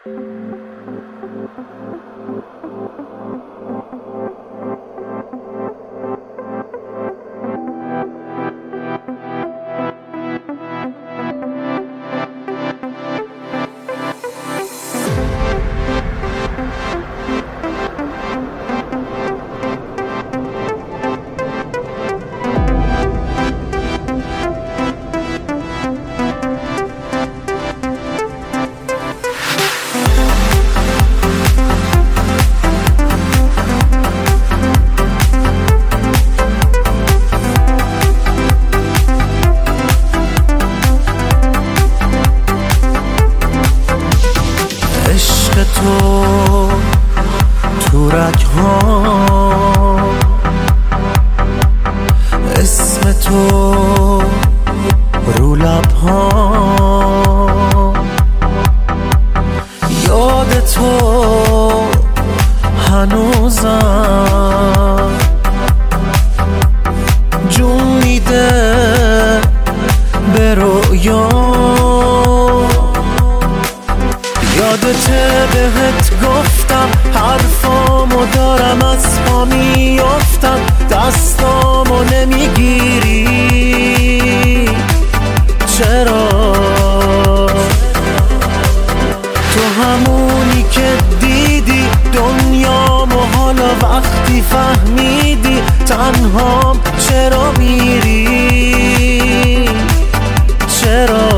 تو رگ‌ها اسم تو رو لب‌ها، یاد تو هنوزم جون میده به رویا. یادته بهت گفتم حرفامو دارم از پا میافتم، دستامو نمیگیری چرا؟ تو همونی که دیدی دنیامو، حالا وقتی فهمیدی تنهام چرا میری؟ چرا؟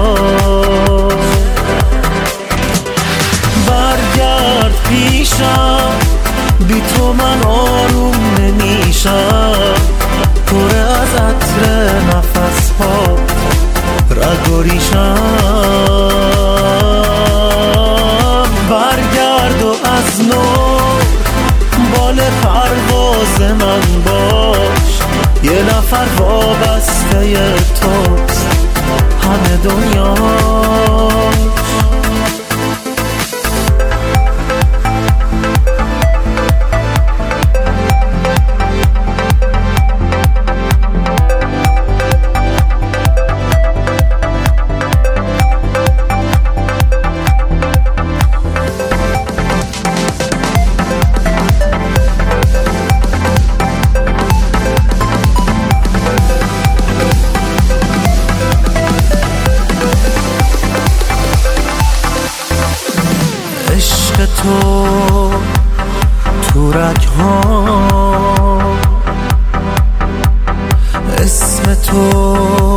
برگرد پیشم، بی تو من آروم نمیشم، پر از عطر نفس ها رگ و ریشم. برگرد و از نو بال پرواز من باش، یه نفر وابسته توست همه دنیاش. تو رگ‌ها اسم تو